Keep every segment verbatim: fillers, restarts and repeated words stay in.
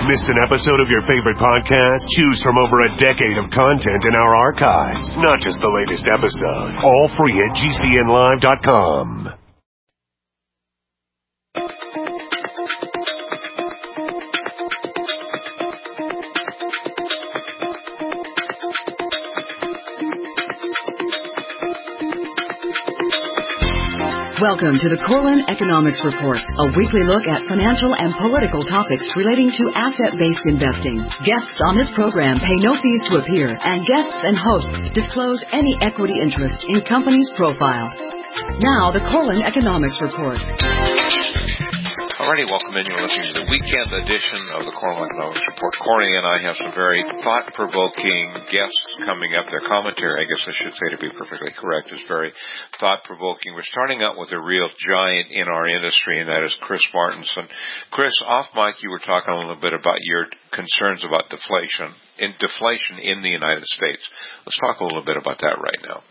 Missed an episode of your favorite podcast? Choose from over a decade of content in our archives, not just the latest episode. All free at G C N live dot com. Welcome to the Corlin Economics Report, a weekly look at financial and political topics relating to asset-based investing. Guests on this program pay no fees to appear, and guests and hosts disclose any equity interest in company's profile. Now, the Corlin Economics Report. Alrighty, welcome in. You're listening to the weekend edition of the Corlin Economics Report. Corey and I have some very thought-provoking guests coming up. Their commentary, I guess I should say to be perfectly correct, is very thought-provoking. We're starting out with a real giant in our industry, and that is Chris Martenson. Chris, off mic, you were talking a little bit about your concerns about deflation, in deflation in the United States. Let's talk a little bit about that right now.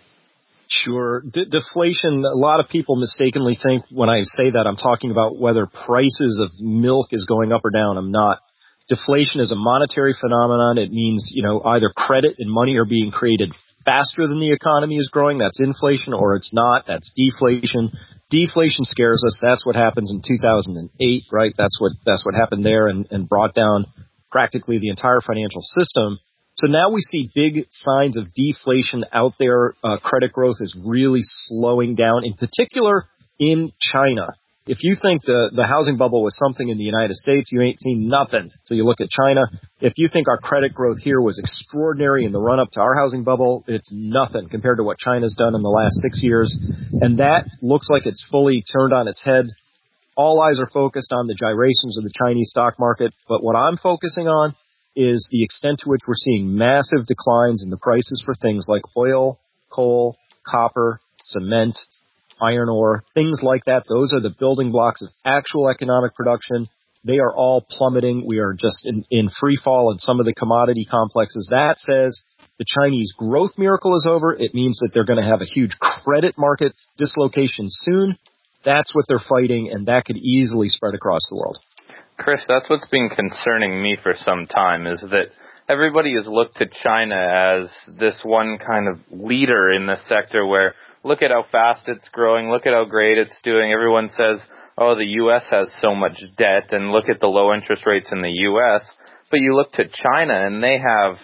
Sure. De- deflation, a lot of people mistakenly think when I say that I'm talking about whether prices of milk is going up or down. I'm not. Deflation is a monetary phenomenon. It means, you know, either credit and money are being created faster than the economy is growing. That's inflation, or it's not. That's deflation. Deflation scares us. That's what happens in two thousand eight, right? That's what, that's what happened there and, and brought down practically the entire financial system. So now we see big signs of deflation out there. Uh, credit growth is really slowing down, in particular in China. If you think the, the housing bubble was something in the United States, you ain't seen nothing. So you look at China. If you think our credit growth here was extraordinary in the run-up to our housing bubble, it's nothing compared to what China's done in the last six years. And that looks like it's fully turned on its head. All eyes are focused on the gyrations of the Chinese stock market. But what I'm focusing on is the extent to which we're seeing massive declines in the prices for things like oil, coal, copper, cement, iron ore, things like that. Those are the building blocks of actual economic production. They are all plummeting. We are just in, in free fall in some of the commodity complexes. That says the Chinese growth miracle is over. It means that they're going to have a huge credit market dislocation soon. That's what they're fighting, and that could easily spread across the world. Chris, that's what's been concerning me for some time, is that everybody has looked to China as this one kind of leader in the sector where look at how fast it's growing, look at how great it's doing. Everyone says, oh, the U S has so much debt, and look at the low interest rates in the U S. But you look to China, and they have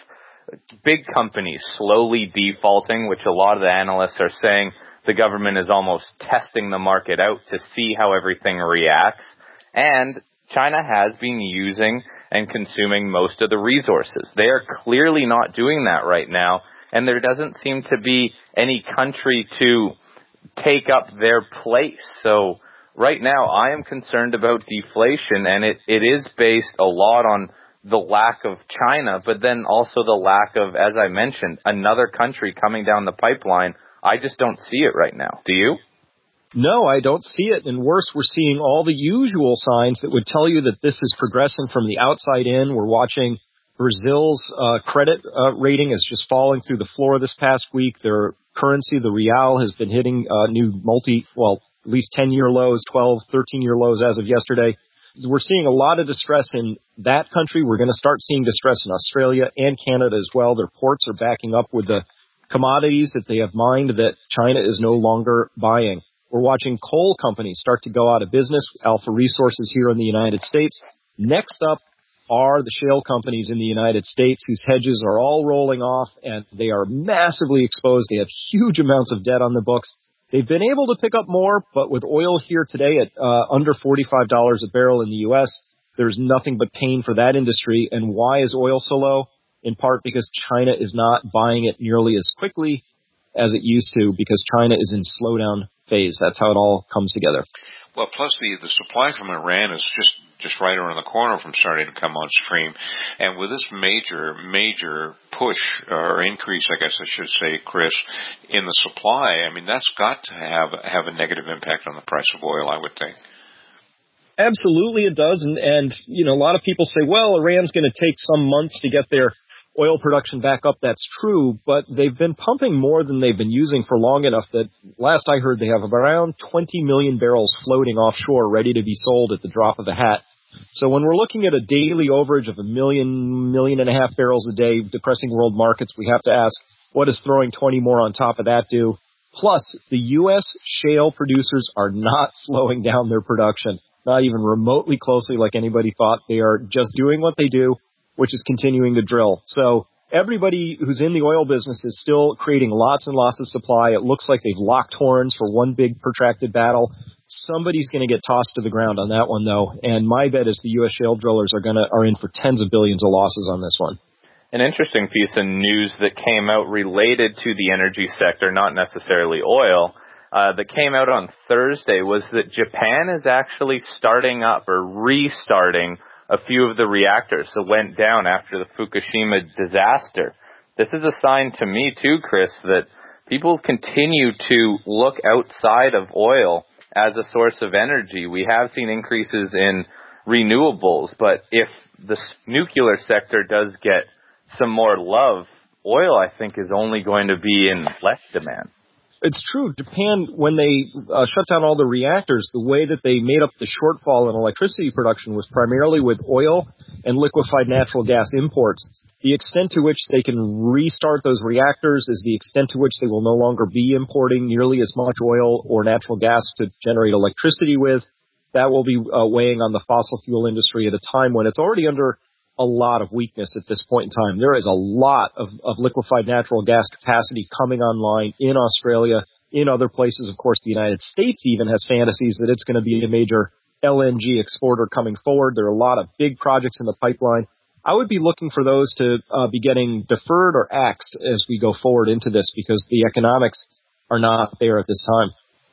big companies slowly defaulting, which a lot of the analysts are saying the government is almost testing the market out to see how everything reacts. And China has been using and consuming most of the resources. They are clearly not doing that right now, and there doesn't seem to be any country to take up their place. So right now I am concerned about deflation, and it, it is based a lot on the lack of China, but then also the lack of, as I mentioned, another country coming down the pipeline. I just don't see it right now. Do you? No, I don't see it. And worse, we're seeing all the usual signs that would tell you that this is progressing from the outside in. We're watching Brazil's uh, credit uh, rating is just falling through the floor this past week. Their currency, the real, has been hitting uh, new multi, well, at least ten-year lows, twelve, thirteen-year lows as of yesterday. We're seeing a lot of distress in that country. We're going to start seeing distress in Australia and Canada as well. Their ports are backing up with the commodities that they have mined that China is no longer buying. We're watching coal companies start to go out of business, Alpha Resources here in the United States. Next up are the shale companies in the United States whose hedges are all rolling off, and they are massively exposed. They have huge amounts of debt on the books. They've been able to pick up more, but with oil here today at uh, under forty-five dollars a barrel in the U S, there's nothing but pain for that industry. And why is oil so low? In part because China is not buying it nearly as quickly as it used to, because China is in slowdown phase. That's how it all comes together. Well, plus the, the supply from Iran is just, just right around the corner from starting to come on stream. And with this major, major push or increase, I guess I should say, Chris, in the supply, I mean, that's got to have, have a negative impact on the price of oil, I would think. Absolutely it does. And, and you know, a lot of people say, well, Iran's going to take some months to get their oil production back up. That's true, but they've been pumping more than they've been using for long enough that last I heard they have around twenty million barrels floating offshore ready to be sold at the drop of a hat. So when we're looking at a daily overage of a million, million and a half barrels a day depressing world markets, we have to ask, what does throwing twenty more on top of that do? Plus, the U S shale producers are not slowing down their production, not even remotely closely like anybody thought. They are just doing what they do, which is continuing to drill. So everybody who's in the oil business is still creating lots and lots of supply. It looks like they've locked horns for one big protracted battle. Somebody's going to get tossed to the ground on that one, though. And my bet is the U S shale drillers are going to are in for tens of billions of losses on this one. An interesting piece of news that came out related to the energy sector, not necessarily oil, uh, that came out on Thursday was that Japan is actually starting up or restarting a few of the reactors that went down after the Fukushima disaster. This is a sign to me, too, Chris, that people continue to look outside of oil as a source of energy. We have seen increases in renewables, but if the nuclear sector does get some more love, oil, I think, is only going to be in less demand. It's true. Japan, when they uh, shut down all the reactors, the way that they made up the shortfall in electricity production was primarily with oil and liquefied natural gas imports. The extent to which they can restart those reactors is the extent to which they will no longer be importing nearly as much oil or natural gas to generate electricity with. That will be uh, weighing on the fossil fuel industry at a time when it's already under a lot of weakness at this point in time. There is a lot of, of liquefied natural gas capacity coming online in Australia, in other places. Of course, the United States even has fantasies that it's going to be a major L N G exporter coming forward. There are a lot of big projects in the pipeline. I would be looking for those to uh, be getting deferred or axed as we go forward into this because the economics are not there at this time.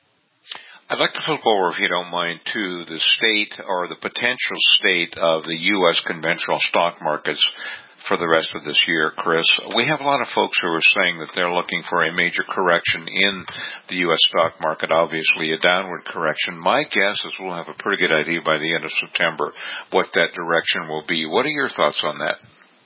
I'd like to flip over, if you don't mind, to the state or the potential state of the U S conventional stock markets for the rest of this year, Chris. We have a lot of folks who are saying that they're looking for a major correction in the U S stock market, obviously a downward correction. My guess is we'll have a pretty good idea by the end of September what that direction will be. What are your thoughts on that?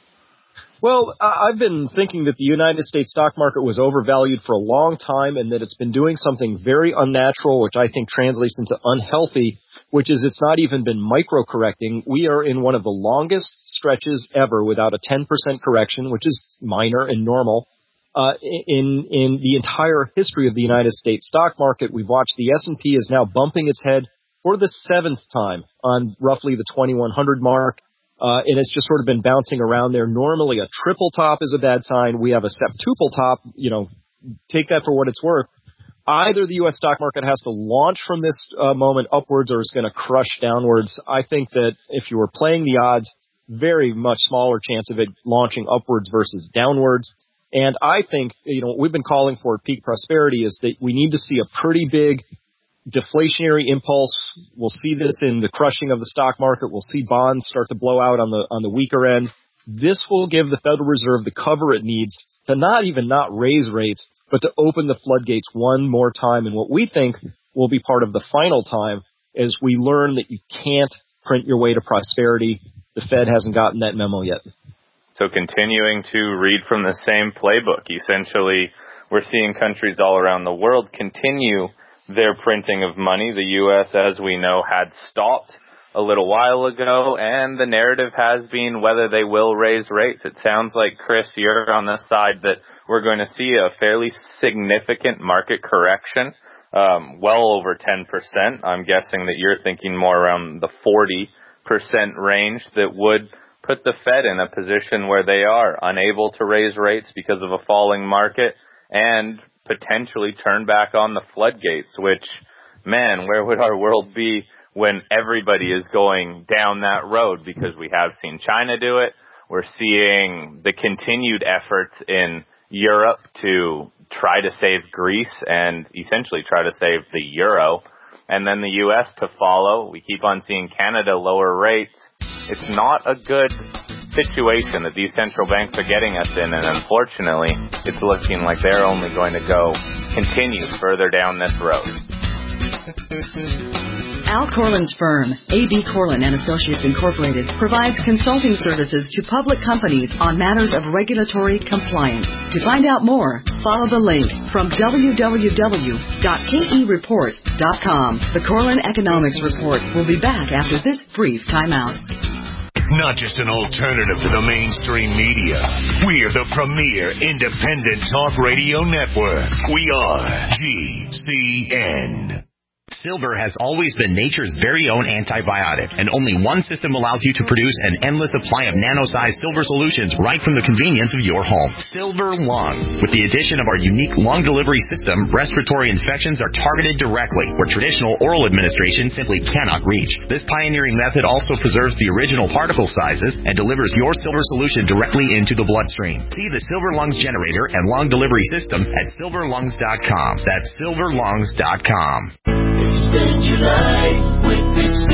Well, I've been thinking that the United States stock market was overvalued for a long time and that it's been doing something very unnatural, which I think translates into unhealthy, which is it's not even been micro-correcting. We are in one of the longest stretches ever without a ten percent correction, which is minor and normal, uh, in, in the entire history of the United States stock market. We've watched the S and P is now bumping its head for the seventh time on roughly the twenty-one hundred mark. Uh, and it's just sort of been bouncing around there. Normally a triple top is a bad sign. We have a septuple top, you know, take that for what it's worth. Either the U S stock market has to launch from this uh, moment upwards or it's going to crush downwards. I think that if you were playing the odds, very much smaller chance of it launching upwards versus downwards. And I think, you know, what we've been calling for at peak prosperity is that we need to see a pretty big deflationary impulse. We'll see this in the crushing of the stock market. We'll see bonds start to blow out on the on the weaker end. This will give the Federal Reserve the cover it needs to not even not raise rates, but to open the floodgates one more time. And what we think will be part of the final time is we learn that you can't print your way to prosperity. The Fed hasn't gotten that memo yet. So continuing to read from the same playbook, essentially we're seeing countries all around the world continue their printing of money. The U S, as we know, had stopped a little while ago, and the narrative has been whether they will raise rates. It sounds like, Chris, you're on the side that we're going to see a fairly significant market correction, um, well over ten percent. I'm guessing that you're thinking more around the forty percent range that would put the Fed in a position where they are unable to raise rates because of a falling market and potentially turn back on the floodgates, which, man, where would our world be when everybody is going down that road? Because we have seen China do it. We're seeing the continued efforts in Europe to try to save Greece and essentially try to save the euro, and then the U S to follow. We keep on seeing Canada lower rates. It's not a good situation that these central banks are getting us in, and unfortunately, it's looking like they're only going to go continue further down this road. Al Corlin's firm, A B Corlin and Associates Incorporated, provides consulting services to public companies on matters of regulatory compliance. To find out more, follow the link from w w w dot k e report dot com. The Corlin Economics Report will be back after this brief timeout. Not just an alternative to the mainstream media. We're the premier independent talk radio network. We are G C N. Silver has always been nature's very own antibiotic, and only one system allows you to produce an endless supply of nano-sized silver solutions right from the convenience of your home. Silver Lung. With the addition of our unique lung delivery system, respiratory infections are targeted directly, where traditional oral administration simply cannot reach. This pioneering method also preserves the original particle sizes and delivers your silver solution directly into the bloodstream. See the Silver Lungs generator and lung delivery system at silver lungs dot com. That's silver lungs dot com. Expand your life with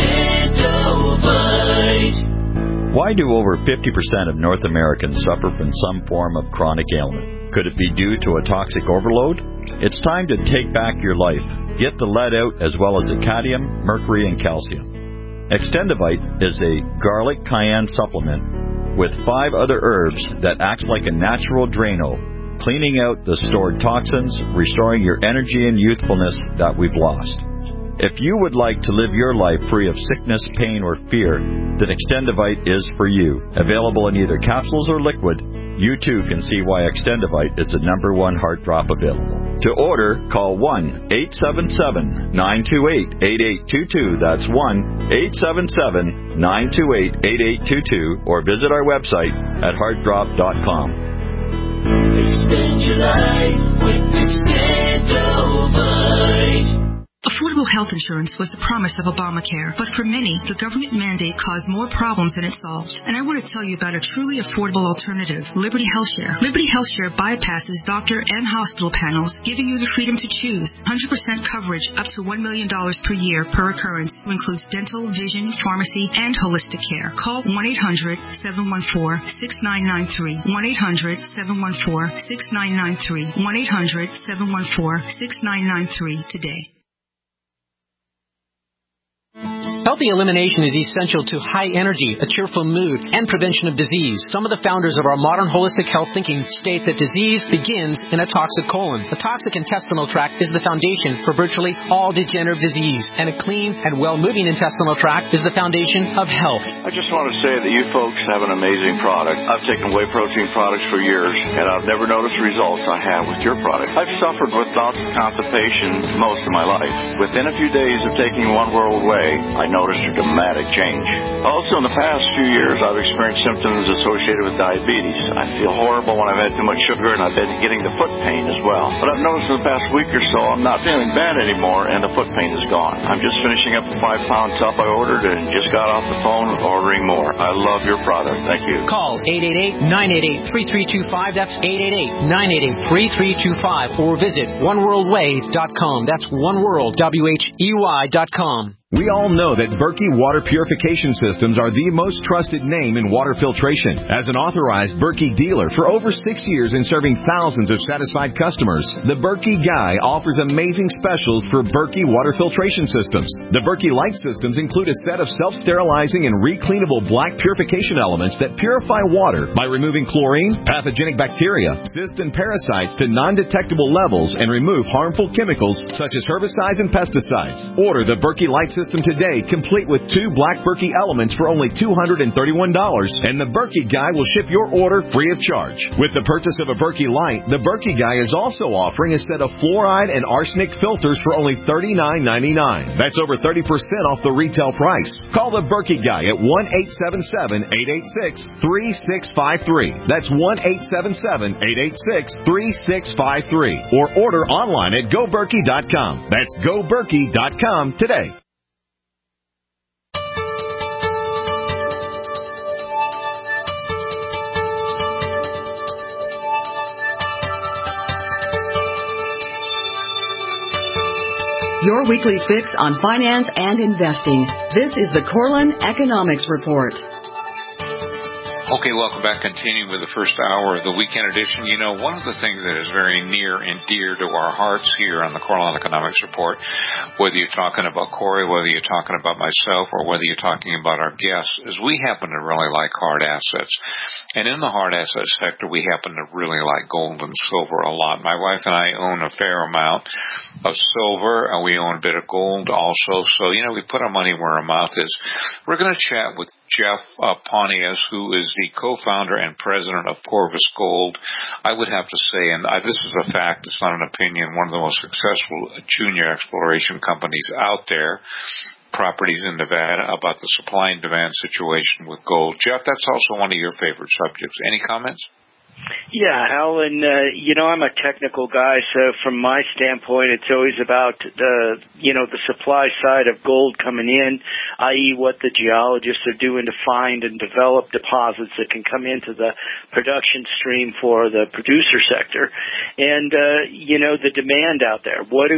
Expandovite. Why do over fifty percent of North Americans suffer from some form of chronic ailment? Could it be due to a toxic overload? It's time to take back your life. Get the lead out as well as the cadmium, mercury, and calcium. Extendovite is a garlic cayenne supplement with five other herbs that acts like a natural Drano, cleaning out the stored toxins, restoring your energy and youthfulness that we've lost. If you would like to live your life free of sickness, pain, or fear, then Extendovite is for you. Available in either capsules or liquid, you too can see why Extendovite is the number one heart drop available. To order, call one eight seven seven, nine two eight, eight eight two two. That's one eight seven seven, nine two eight, eight eight two two, or visit our website at heart drop dot com. Expand your life with Expandovite. Affordable health insurance was the promise of Obamacare, but for many, the government mandate caused more problems than it solved. And I want to tell you about a truly affordable alternative, Liberty HealthShare. Liberty HealthShare bypasses doctor and hospital panels, giving you the freedom to choose. one hundred percent coverage up to one million dollars per year per occurrence, includes dental, vision, pharmacy, and holistic care. Call one eight hundred, seven one four, six nine nine three. one eight hundred, seven one four, six nine nine three. one eight hundred, seven one four, six nine nine three today. Healthy elimination is essential to high energy, a cheerful mood, and prevention of disease. Some of the founders of our modern holistic health thinking state that disease begins in a toxic colon. A toxic intestinal tract is the foundation for virtually all degenerative disease, and a clean and well-moving intestinal tract is the foundation of health. I just want to say that you folks have an amazing product. I've taken whey protein products for years, and I've never noticed the results I have with your product. I've suffered with bouts of constipation most of my life. Within a few days of taking One World Whey, I noticed a dramatic change. Also, in the past few years, I've experienced symptoms associated with diabetes. I feel horrible when I've had too much sugar, and I've been getting the foot pain as well. But I've noticed in the past week or so, I'm not feeling bad anymore, and the foot pain is gone. I'm just finishing up the five-pound tub I ordered and just got off the phone ordering more. I love your product. Thank you. Call eight eight eight, nine eight eight, three three two five. That's eight eight eight, nine eight eight, three three two five. Or visit one world whey dot com. That's oneworld, W H E Y dot com. We all know that Berkey Water Purification Systems are the most trusted name in water filtration. As an authorized Berkey dealer for over six years and serving thousands of satisfied customers, the Berkey Guy offers amazing specials for Berkey Water Filtration Systems. The Berkey Light Systems include a set of self-sterilizing and recleanable black purification elements that purify water by removing chlorine, pathogenic bacteria, cysts, and parasites to non-detectable levels and remove harmful chemicals such as herbicides and pesticides. Order the Berkey Light System today, complete with two black Berkey elements for only two hundred thirty-one dollars, and the Berkey Guy will ship your order free of charge. With the purchase of a Berkey Light, the Berkey Guy is also offering a set of fluoride and arsenic filters for only thirty-nine ninety-nine. That's over thirty percent off the retail price. Call the Berkey Guy at one eight seven seven, eight eight six, three six five three. That's one eight seven seven, eight eight six, three six five three. Or order online at go berkey dot com. That's go berkey dot com today. Your weekly fix on finance and investing. This is the Corlin Economics Report. Okay, welcome back. Continuing with the first hour of the weekend edition. You know, one of the things that is very near and dear to our hearts here on the Cornell Economics Report, whether you're talking about Corey, whether you're talking about myself, or whether you're talking about our guests, is we happen to really like hard assets. And in the hard assets sector, we happen to really like gold and silver a lot. My wife and I own a fair amount of silver, and we own a bit of gold also. So, you know, we put our money where our mouth is. We're going to chat with Jeff uh, Pontius, who is the co-founder and president of Corvus Gold. I would have to say, and I, this is a fact, it's not an opinion, one of the most successful junior exploration companies out there, properties in Nevada, about the supply and demand situation with gold. Jeff, that's also one of your favorite subjects. Any comments? Yeah, Alan, uh, you know, I'm a technical guy, so from my standpoint, it's always about the, you know, the supply side of gold coming in, that is what the geologists are doing to find and develop deposits that can come into the production stream for the producer sector. And, uh, you know, the demand out there. What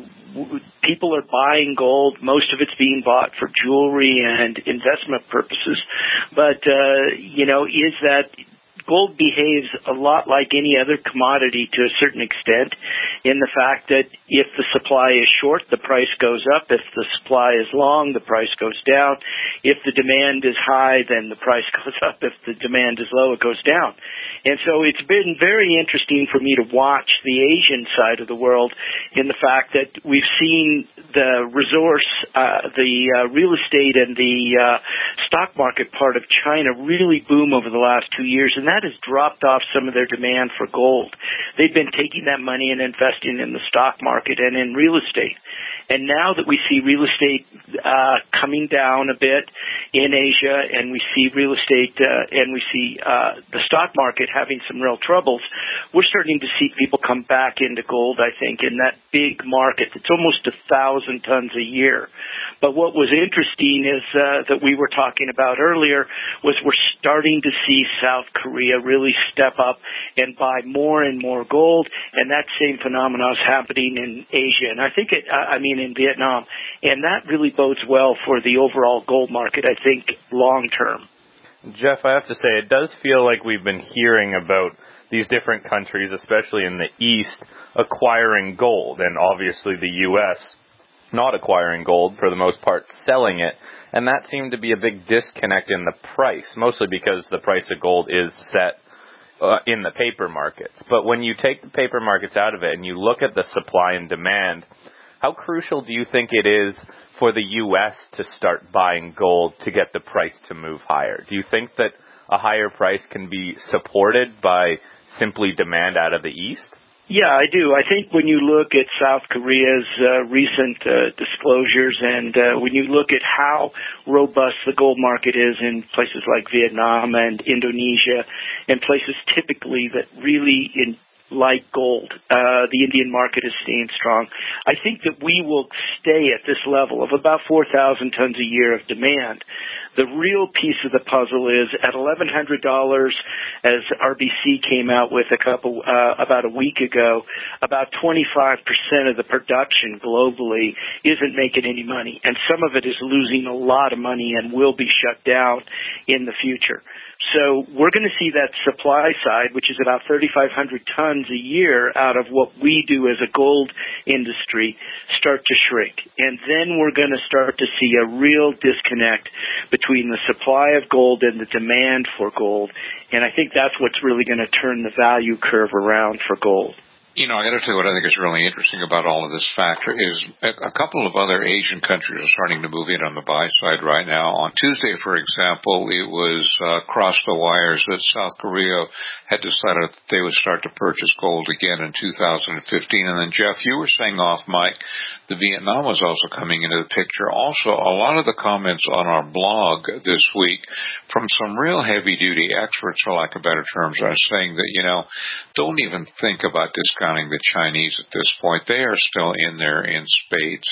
do people are buying gold? Most of it's being bought for jewelry and investment purposes. But, uh, you know, is that... Gold behaves a lot like any other commodity to a certain extent in the fact that if the supply is short, the price goes up. If the supply is long, the price goes down. If the demand is high, then the price goes up. If the demand is low, it goes down. And so it's been very interesting for me to watch the Asian side of the world in the fact that we've seen the resource, uh, the uh, real estate and the uh, stock market part of China really boom over the last two years, and that has dropped off some of their demand for gold. They've been taking that money and investing in the stock market and in real estate. And now that we see real estate uh, coming down a bit in Asia, and we see real estate uh, and we see uh, the stock market having some real troubles, we're starting to see people come back into gold, I think, in that big market. It's almost a thousand tons a year. But what was interesting is uh, that we were talking about earlier was we're starting to see South Korea really step up and buy more and more gold, and that same phenomenon is happening in Asia, and I think it, I mean in Vietnam, and that really bodes well for the overall gold market, I think, long term. Jeff, I have to say, it does feel like we've been hearing about these different countries, especially in the East, acquiring gold, and obviously the U S not acquiring gold, for the most part, selling it. And that seemed to be a big disconnect in the price, mostly because the price of gold is set uh, in the paper markets. But when you take the paper markets out of it and you look at the supply and demand, how crucial do you think it is for the U S to start buying gold to get the price to move higher? Do you think that a higher price can be supported by simply demand out of the East? Yeah, I do. I think when you look at South Korea's uh, recent uh, disclosures and uh, when you look at how robust the gold market is in places like Vietnam and Indonesia and places typically that really in like gold, uh, the Indian market is staying strong. I think that we will stay at this level of about four thousand tons a year of demand. The real piece of the puzzle is at eleven hundred dollars, as R B C came out with a couple, uh, about a week ago, about twenty-five percent of the production globally isn't making any money. And some of it is losing a lot of money and will be shut down in the future. So we're going to see that supply side, which is about thirty-five hundred tons a year out of what we do as a gold industry, start to shrink. And then we're going to start to see a real disconnect between the supply of gold and the demand for gold. And I think that's what's really going to turn the value curve around for gold. You know, I got to tell you what I think is really interesting about all of this factor is a couple of other Asian countries are starting to move in on the buy side right now. On Tuesday, for example, it was uh, crossed the wires that South Korea had decided that they would start to purchase gold again in two thousand fifteen. And then, Jeff, you were saying off mic, the Vietnam was also coming into the picture. Also, a lot of the comments on our blog this week from some real heavy-duty experts, for lack of better terms, are saying that, you know, don't even think about this the Chinese at this point. They are still in there in spades.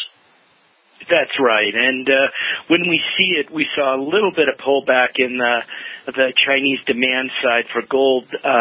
That's right. And uh, when we see it, we saw a little bit of pullback in the, the Chinese demand side for gold uh,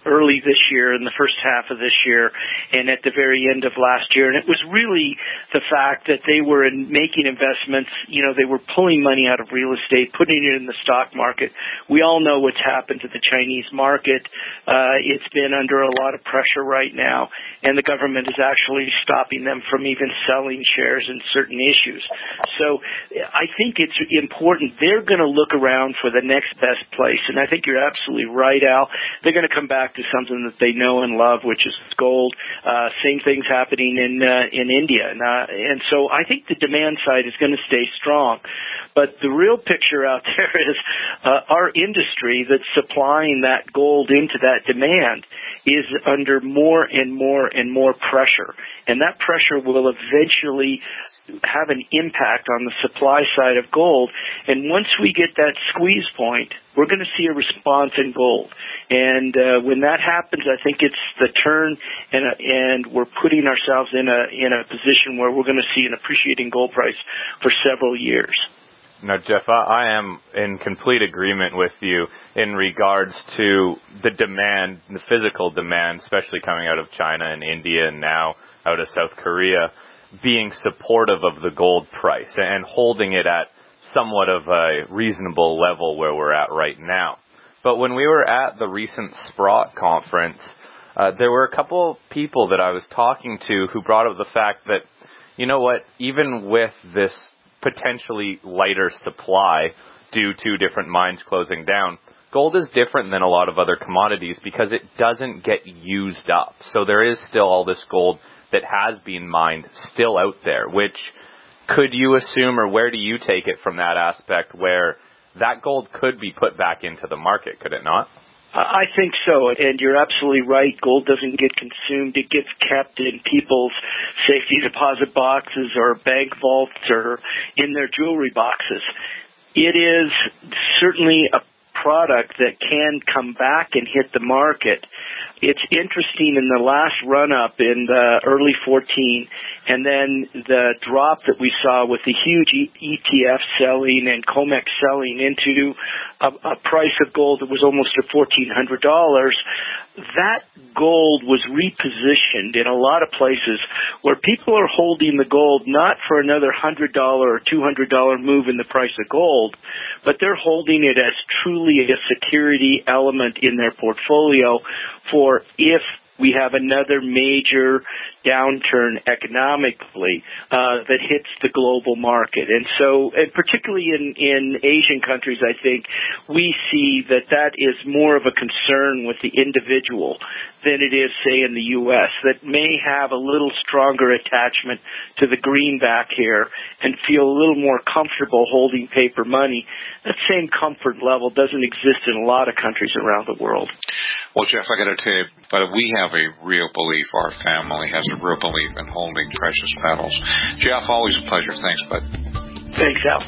early this year, in the first half of this year, and at the very end of last year. And it was really the fact that they were in making investments. You know, they were pulling money out of real estate, putting it in the stock market. We all know what's happened to the Chinese market. Uh, it's been under a lot of pressure right now, and the government is actually stopping them from even selling shares in certain issues. So I think it's important. They're going to look around for the next best place, and I think you're absolutely right, Al. They're going to come back to something that they know and love, which is gold. Uh, same thing's happening in uh, in India, and, uh, and so I think the demand side is going to stay strong. But the real picture out there is uh, our industry that's supplying that gold into that demand is under more and more and more pressure, and that pressure will eventually have an impact on the supply side of gold. And once we get that squeeze point, we're going to see a response in gold. And uh, when that happens, I think it's the turn, and uh, and we're putting ourselves in a in a position where we're going to see an appreciating gold price for several years. Now, Jeff, I am in complete agreement with you in regards to the demand, the physical demand, especially coming out of China and India and now out of South Korea, being supportive of the gold price and holding it at somewhat of a reasonable level where we're at right now. But when we were at the recent Sprott conference, uh, there were a couple of people that I was talking to who brought up the fact that, you know what, even with this potentially lighter supply due to different mines closing down, gold is different than a lot of other commodities because it doesn't get used up. So there is still all this gold that has been mined still out there, which could you assume, or where do you take it from that aspect, where that gold could be put back into the market, could it not? I think so, and you're absolutely right. Gold doesn't get consumed. It gets kept in people's safety deposit boxes or bank vaults or in their jewelry boxes. It is certainly a product that can come back and hit the market. It's interesting in the last run-up in the early fourteen, and then the drop that we saw with the huge E T F selling and COMEX selling into a, a price of gold that was almost at fourteen hundred dollars, that gold was repositioned in a lot of places where people are holding the gold not for another one hundred dollars or two hundred dollars move in the price of gold, but they're holding it as truly a security element in their portfolio for if we have another major downturn economically uh, that hits the global market. And so, and particularly in, in Asian countries, I think, we see that that is more of a concern with the individual than it is, say, in the U S, that may have a little stronger attachment to the greenback here and feel a little more comfortable holding paper money. That same comfort level doesn't exist in a lot of countries around the world. Well, Jeff, I got to tell you, but we have a real belief, our family has a real belief in holding precious metals. Jeff, always a pleasure. Thanks, bud. Thanks, Al.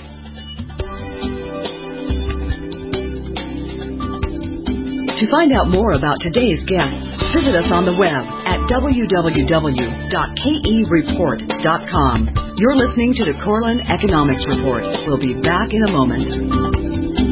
To find out more about today's guests, visit us on the web at w w w dot k e report dot com. You're listening to the Corlin Economics Report. We'll be back in a moment.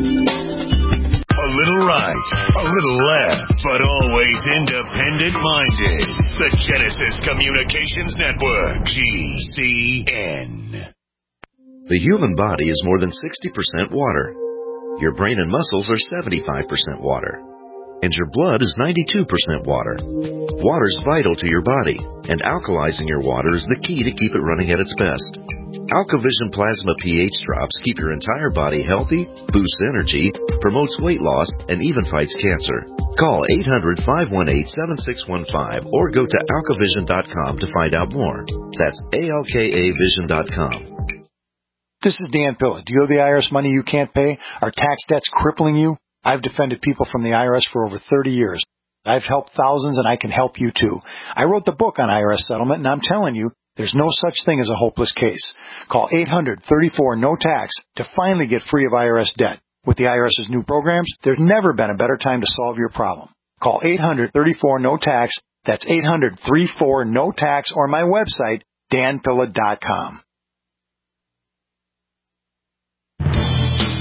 A little right, a little left, but always independent-minded. The Genesis Communications Network, G C N. The human body is more than sixty percent water. Your brain and muscles are seventy-five percent water. And your blood is ninety-two percent water. Water's vital to your body, and alkalizing your water is the key to keep it running at its best. AlkaVision Plasma pH drops keep your entire body healthy, boosts energy, promotes weight loss, and even fights cancer. Call eight hundred, five one eight, seven six one five or go to alkavision dot com to find out more. That's A L K A vision dot com. This is Dan Pilla. Do you owe the I R S money you can't pay? Are tax debts crippling you? I've defended people from the I R S for over thirty years. I've helped thousands, and I can help you too. I wrote the book on I R S settlement, and I'm telling you, there's no such thing as a hopeless case. Call eight hundred, thirty-four, no tax to finally get free of I R S debt. With the IRS's new programs, there's never been a better time to solve your problem. Call eight hundred, thirty-four, no tax. That's eight hundred, thirty-four, no tax, or my website, dan pilla dot com.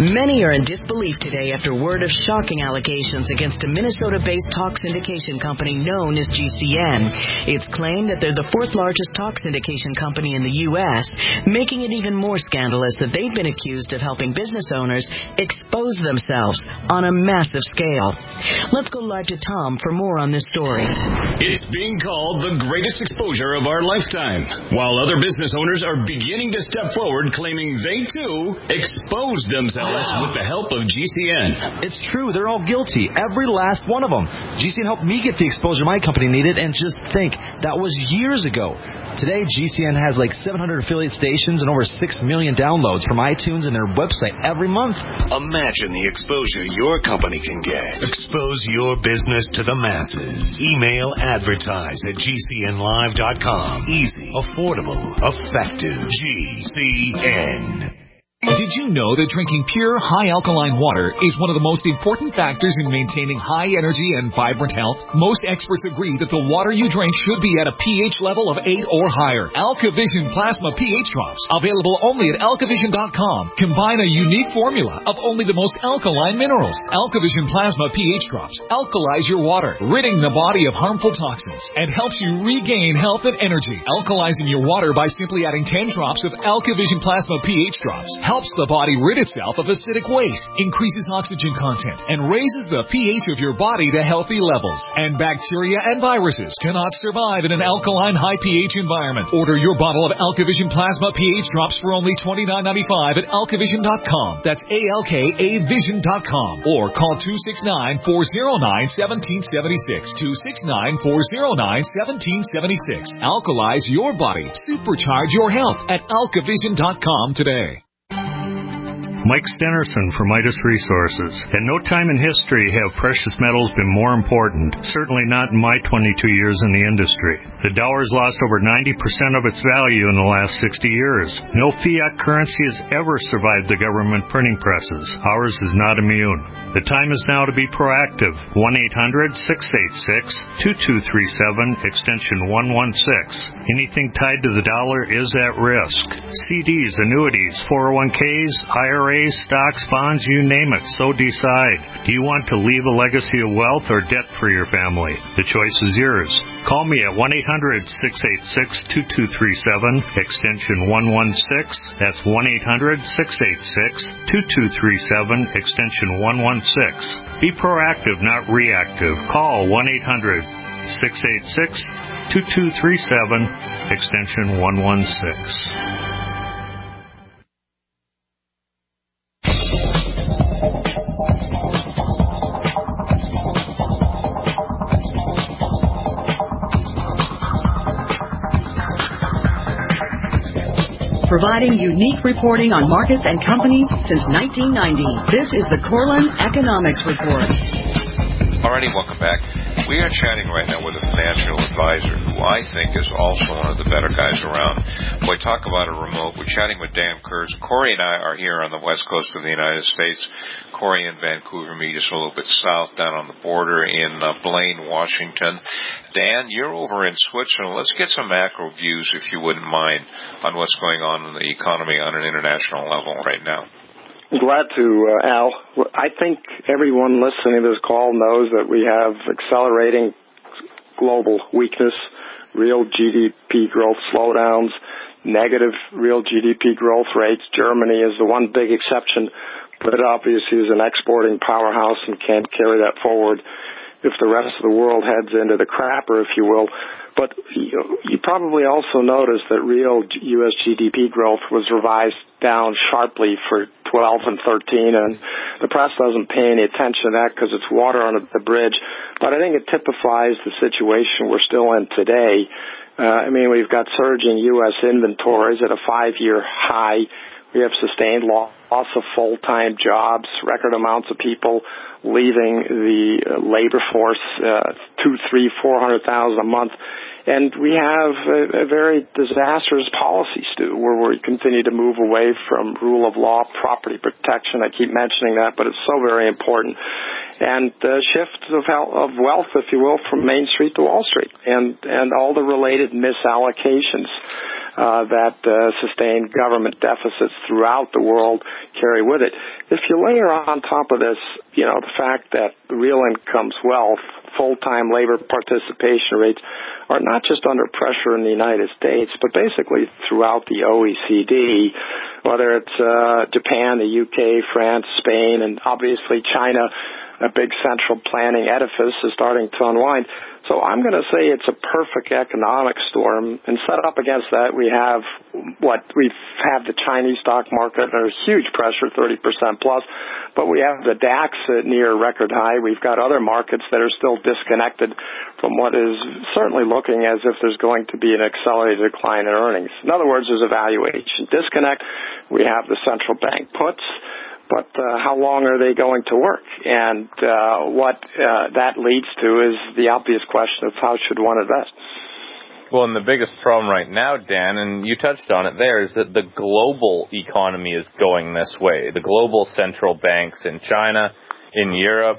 Many are in disbelief today after word of shocking allegations against a Minnesota-based talk syndication company known as G C N. It's claimed that they're the fourth largest talk syndication company in the U S, making it even more scandalous that they've been accused of helping business owners expose themselves on a massive scale. Let's go live to Tom for more on this story. It's being called the greatest exposure of our lifetime, while other business owners are beginning to step forward claiming they too exposed themselves with the help of G C N. It's true. They're all guilty. Every last one of them. G C N helped me get the exposure my company needed, and just think, that was years ago. Today, G C N has like seven hundred affiliate stations and over six million downloads from iTunes and their website every month. Imagine the exposure your company can get. Expose your business to the masses. Email advertise at G C N live dot com. Easy, affordable, effective. G C N. Did you know that drinking pure, high alkaline water is one of the most important factors in maintaining high energy and vibrant health? Most experts agree that the water you drink should be at a pH level of eight or higher. AlkaVision Plasma pH Drops, available only at alkavision dot com, combine a unique formula of only the most alkaline minerals. AlkaVision Plasma pH Drops alkalize your water, ridding the body of harmful toxins, and helps you regain health and energy. Alkalizing your water by simply adding ten drops of AlkaVision Plasma pH Drops helps the body rid itself of acidic waste, increases oxygen content, and raises the pH of your body to healthy levels. And bacteria and viruses cannot survive in an alkaline high pH environment. Order your bottle of AlkaVision Plasma pH Drops for only twenty-nine ninety-five at alkavision dot com. That's A L K A vision dot com. Or call two six nine, four oh nine, one seven seven six. two six nine, four oh nine, one seven seven six. Alkalize your body. Supercharge your health at alkavision dot com today. Mike Stenerson from Midas Resources. At no time in history have precious metals been more important, certainly not in my twenty-two years in the industry. The dollar's lost over ninety percent of its value in the last sixty years. No fiat currency has ever survived the government printing presses. Ours is not immune. The time is now to be proactive. one eight hundred, six eight six, two two three seven, extension one one six. Anything tied to the dollar is at risk. C Ds, annuities, four oh one Ks, I R As, stocks, bonds, you name it, so decide. Do you want to leave a legacy of wealth or debt for your family? The choice is yours. Call me at one eight hundred, six eight six, two two three seven, extension one one six. That's one eight hundred, six eight six, two two three seven, extension one one six. Be proactive, not reactive. Call one eight hundred, six eight six, two two three seven, extension one one six. Providing unique reporting on markets and companies since nineteen ninety. This is the Corlin Economics Report. Alrighty, welcome back. We are chatting right now with a financial advisor who I think is also one of the better guys around. Boy, talk about a remote. We're chatting with Dan Kurz. Corey and I are here on the west coast of the United States. Corey in Vancouver, me just a little bit south down on the border in uh, Blaine, Washington. Dan, you're over in Switzerland. Let's get some macro views, if you wouldn't mind, on what's going on in the economy on an international level right now. Glad to, uh, Al. I think everyone listening to this call knows that we have accelerating global weakness, real G D P growth slowdowns, negative real G D P growth rates. Germany is the one big exception, but it obviously is an exporting powerhouse and can't carry that forward if the rest of the world heads into the crapper, if you will. But you, you probably also noticed that real U S G D P growth was revised down sharply for twelve and thirteen, and the press doesn't pay any attention to that because it's water under the bridge. But I think it typifies the situation we're still in today. Uh, I mean, we've got surging U S inventories at a five-year high. We have sustained loss of full-time jobs, record amounts of people leaving the labor force, uh, two, three, four hundred thousand a month. And we have a, a very disastrous policy, Stu, where we continue to move away from rule of law, property protection. I keep mentioning that, but it's so very important. And the shift of, of wealth, if you will, from Main Street to Wall Street, and, and all the related misallocations. uh, that uh, sustained government deficits throughout the world carry with it. If you layer on top of this, you know, the fact that real incomes, wealth, full-time labor participation rates are not just under pressure in the United States, but basically throughout the O E C D, whether it's uh, Japan, the U K, France, Spain, and obviously China, a big central planning edifice is starting to unwind. So I'm going to say it's a perfect economic storm. And set up against that, we have what we have the Chinese stock market under huge pressure, thirty percent plus. But we have the DAX at near record high. We've got other markets that are still disconnected from what is certainly looking as if there's going to be an accelerated decline in earnings. In other words, there's a valuation disconnect. We have the central bank puts. But uh, how long are they going to work? And uh, what uh, that leads to is the obvious question of how should one invest? Well, and the biggest problem right now, Dan, and you touched on it there, is that the global economy is going this way. The global central banks in China, in Europe,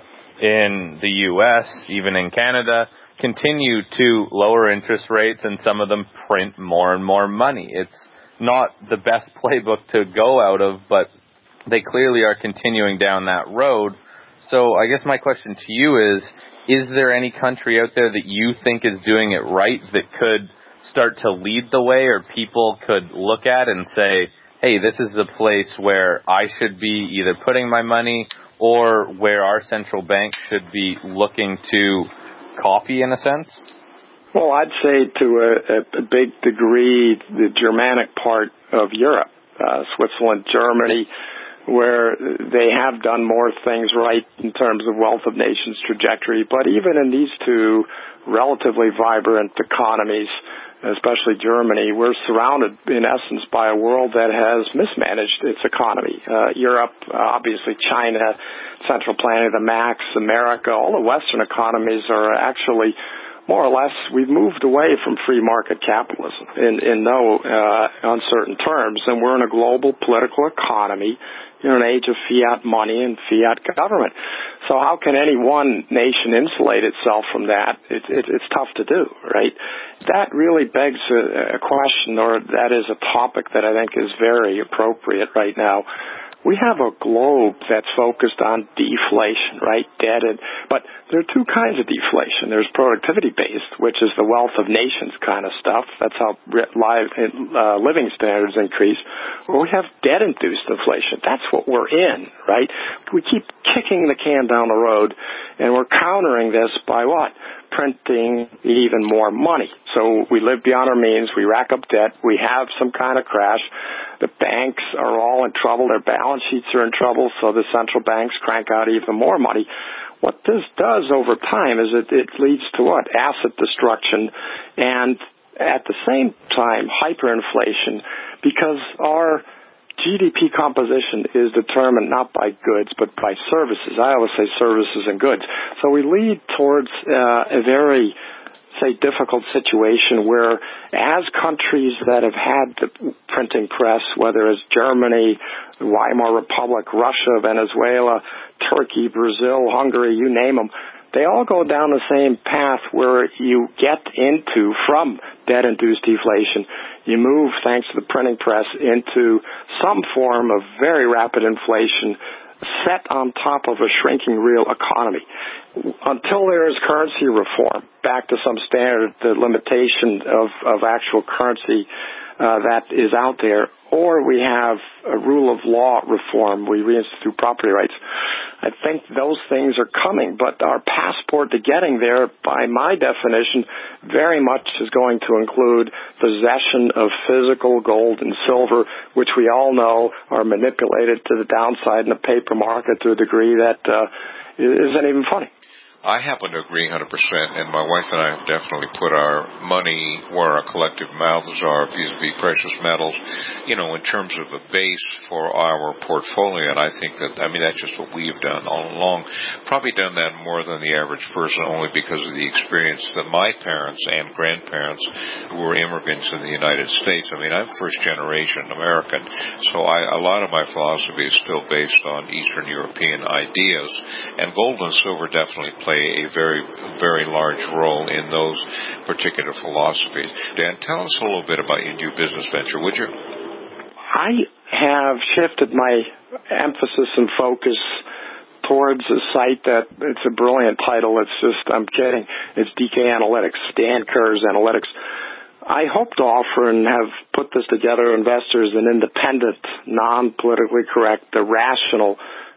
in the U S, even in Canada, continue to lower interest rates, and some of them print more and more money. It's not the best playbook to go out of, but they clearly are continuing down that road. So I guess my question to you is, is there any country out there that you think is doing it right that could start to lead the way, or people could look at and say, hey, this is the place where I should be either putting my money or where our central bank should be looking to copy in a sense? Well, I'd say to a, a big degree the Germanic part of Europe, uh, Switzerland, Germany, where they have done more things right in terms of wealth of nations trajectory. But even in these two relatively vibrant economies, especially Germany, we're surrounded in essence by a world that has mismanaged its economy. Uh, Europe, uh, obviously China, central planning, the Max, America, all the Western economies are actually more or less, we've moved away from free market capitalism in, in no uh, uncertain terms, and we're in a global political economy in an age of fiat money and fiat government. So how can any one nation insulate itself from that? It, it, it's tough to do, right? That really begs a, a question, or that is a topic that I think is very appropriate right now. We have a globe that's focused on deflation, right? Debt, and, but there are two kinds of deflation. There's productivity-based, which is the wealth of nations kind of stuff. That's how live, uh, living standards increase. Or we have debt-induced inflation. That's what we're in, right? We keep kicking the can down the road, and we're countering this by what? Printing even more money. So we live beyond our means. We rack up debt. We have some kind of crash. The banks are all in trouble. Their balance sheets are in trouble, so the central banks crank out even more money. What this does over time is it, it leads to what? Asset destruction, and at the same time, hyperinflation, because our G D P composition is determined not by goods, but by services. I always say services and goods. So we lead towards uh, a very, say, difficult situation where as countries that have had the printing press, whether it's Germany, the Weimar Republic, Russia, Venezuela, Turkey, Brazil, Hungary, you name them, they all go down the same path where you get into, from debt-induced deflation, you move, thanks to the printing press, into some form of very rapid inflation set on top of a shrinking real economy. Until there is currency reform, back to some standard, the limitation of, of actual currency uh, that is out there, or we have a rule of law reform, we reinstitute property rights. I think those things are coming, but our passport to getting there, by my definition, very much is going to include possession of physical gold and silver, which we all know are manipulated to the downside in the paper market to a degree that uh, isn't even funny. I happen to agree one hundred percent, and my wife and I have definitely put our money where our collective mouths are vis-a-vis precious metals, you know, in terms of a base for our portfolio. And I think that, I mean, that's just what we've done all along. Probably done that more than the average person, only because of the experience that my parents and grandparents, who were immigrants in the United States, I mean, I'm first generation American, so I, a lot of my philosophy is still based on Eastern European ideas, and gold and silver definitely play play a very, very large role in those particular philosophies. Dan, tell us a little bit about your new business venture, would you? I have shifted my emphasis and focus towards a site that, it's a brilliant title. It's just, I'm kidding. It's D K Analytics, Dan Kerr's Analytics. I hope to offer and have put this together investors an independent, non-politically correct, a rational,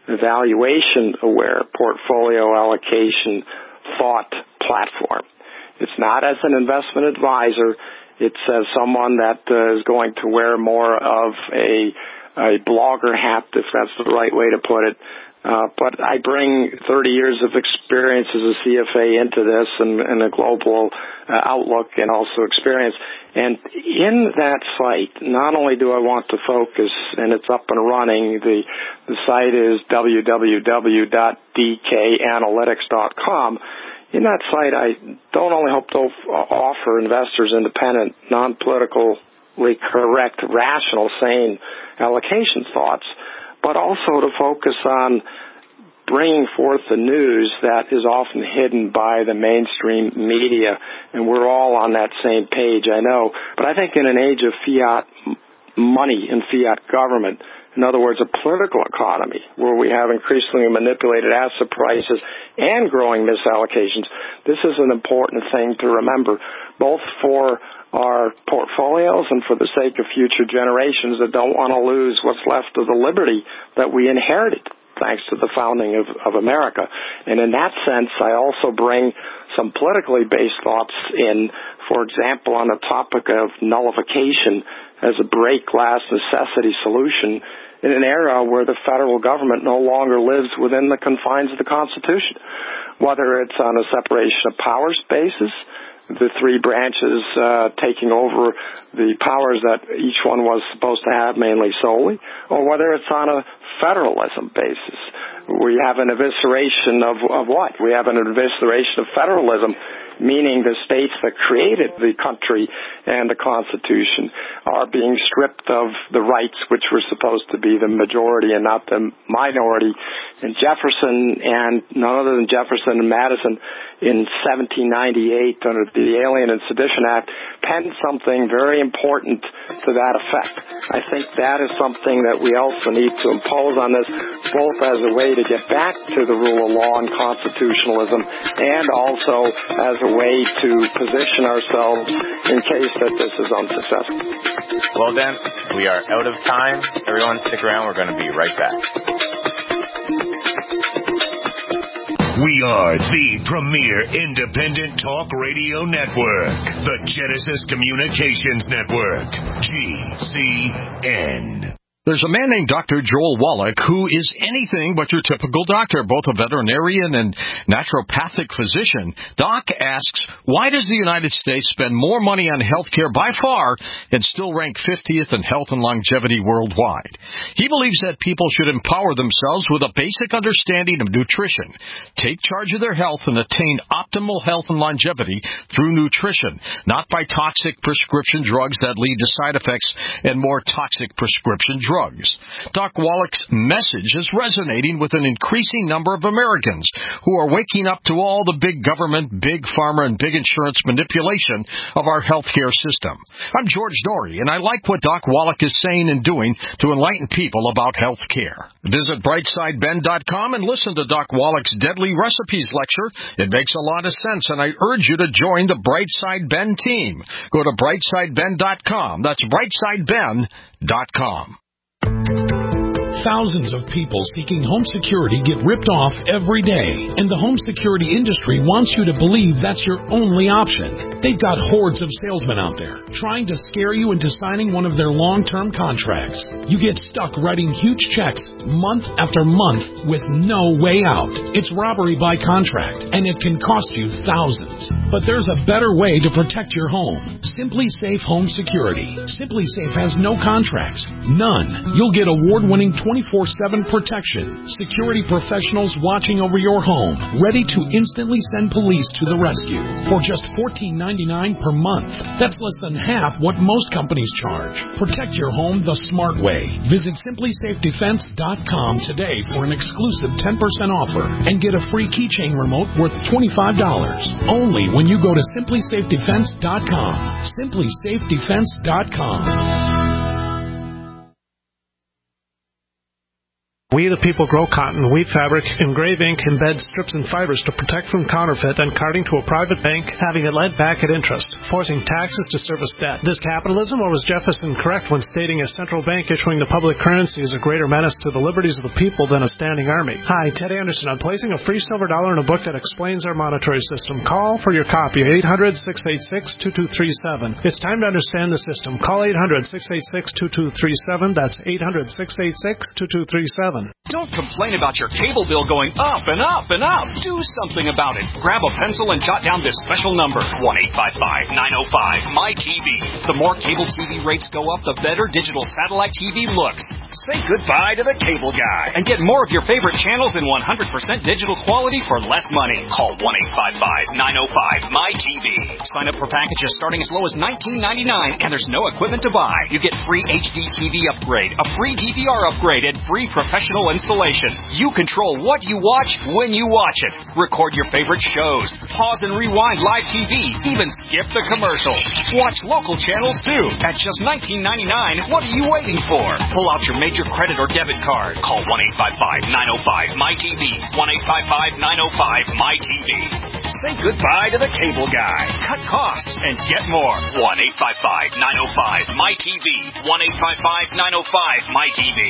evaluation-aware portfolio allocation thought platform. It's not as an investment advisor. It's as someone that uh, is going to wear more of a, a blogger hat, if that's the right way to put it. Uh, but I bring thirty years of experience as a C F A into this and, and a global uh, outlook and also experience. And in that site, not only do I want to focus, and it's up and running, the, the site is w w w dot d k analytics dot com. In that site, I don't only hope to offer investors independent, non-politically correct, rational, sane allocation thoughts, but also to focus on bringing forth the news that is often hidden by the mainstream media, and we're all on that same page, I know. But I think in an age of fiat money and fiat government, in other words, a political economy where we have increasingly manipulated asset prices and growing misallocations, this is an important thing to remember, both for our portfolios and for the sake of future generations that don't want to lose what's left of the liberty that we inherited thanks to the founding of, of America. And in that sense, I also bring some politically based thoughts in, for example, on the topic of nullification as a break glass necessity solution in an era where the federal government no longer lives within the confines of the Constitution, whether it's on a separation of powers basis, the three branches uh, taking over the powers that each one was supposed to have mainly solely, or whether it's on a federalism basis. We have an evisceration of, of what? We have an evisceration of federalism, meaning the states that created the country and the Constitution are being stripped of the rights which were supposed to be the majority and not the minority. And Jefferson and none other than Jefferson and Madison in seventeen ninety-eight under the Alien and Sedition Act penned something very important to that effect. I think that is something that we also need to impose on this, both as a way to get back to the rule of law and constitutionalism and also as a way to position ourselves in case that this is unsuccessful. Well, then, we are out of time. Everyone stick around. We're going to be right back. We are the premier independent talk radio network, the Genesis Communications Network, G C N. There's a man named Doctor Joel Wallach who is anything but your typical doctor, both a veterinarian and naturopathic physician. Doc asks, why does the United States spend more money on health care by far and still rank fiftieth in health and longevity worldwide? He believes that people should empower themselves with a basic understanding of nutrition, take charge of their health, and attain optimal health and longevity through nutrition, not by toxic prescription drugs that lead to side effects and more toxic prescription drugs. Drugs. Doc Wallach's message is resonating with an increasing number of Americans who are waking up to all the big government, big pharma, and big insurance manipulation of our healthcare system. I'm George Norrie, and I like what Doc Wallach is saying and doing to enlighten people about health care. Visit brightside ben dot com and listen to Doc Wallach's Deadly Recipes lecture. It makes a lot of sense, and I urge you to join the Brightside Ben team. Go to brightside ben dot com. That's brightside ben dot com. Thousands of people seeking home security get ripped off every day, and the home security industry wants you to believe that's your only option. They've got hordes of salesmen out there trying to scare you into signing one of their long-term contracts. You get stuck writing huge checks month after month with no way out. It's robbery by contract, and it can cost you thousands. But there's a better way to protect your home. SimpliSafe Home Security. SimpliSafe has no contracts. None. You'll get award-winning twenty-four seven protection. Security professionals watching over your home, ready to instantly send police to the rescue for just fourteen ninety-nine per month. That's less than half what most companies charge. Protect your home the smart way. Visit simply safe defense dot com today for an exclusive ten percent offer and get a free keychain remote worth twenty-five dollars. Only when you go to simply safe defense dot com. simply safe defense dot com. We the people grow cotton, weave fabric, engrave ink, embed strips and fibers to protect from counterfeit and carting to a private bank, having it lent back at interest, forcing taxes to service debt. This capitalism, or was Jefferson correct when stating a central bank issuing the public currency is a greater menace to the liberties of the people than a standing army? Hi, Ted Anderson. I'm placing a free silver dollar in a book that explains our monetary system. Call for your copy, eight hundred, six eight six, two two three seven. It's time to understand the system. Call eight hundred, six eight six, two two three seven. That's eight hundred, six eight six, two two three seven. Don't complain about your cable bill going up and up and up. Do something about it. Grab a pencil and jot down this special number, one eight five five, nine oh five, M Y T V. The more cable T V rates go up, the better digital satellite T V looks. Say goodbye to the cable guy and get more of your favorite channels in one hundred percent digital quality for less money. Call one eight five five, nine oh five, M Y T V. Sign up for packages starting as low as nineteen ninety-nine, and there's no equipment to buy. You get free H D T V upgrade, a free D V R upgrade, and free professional installation. You control what you watch when you watch it. Record your favorite shows. Pause and rewind live T V. Even skip the commercials. Watch local channels too. At just nineteen ninety-nine, what are you waiting for? Pull out your major credit or debit card. Call one eight five five, nine oh five, M Y T V. one eight five five, nine oh five, M Y T V. Say goodbye to the cable guy. Cut costs and get more. one eight five five, nine oh five, M Y T V. one eight five five, nine oh five, M Y T V.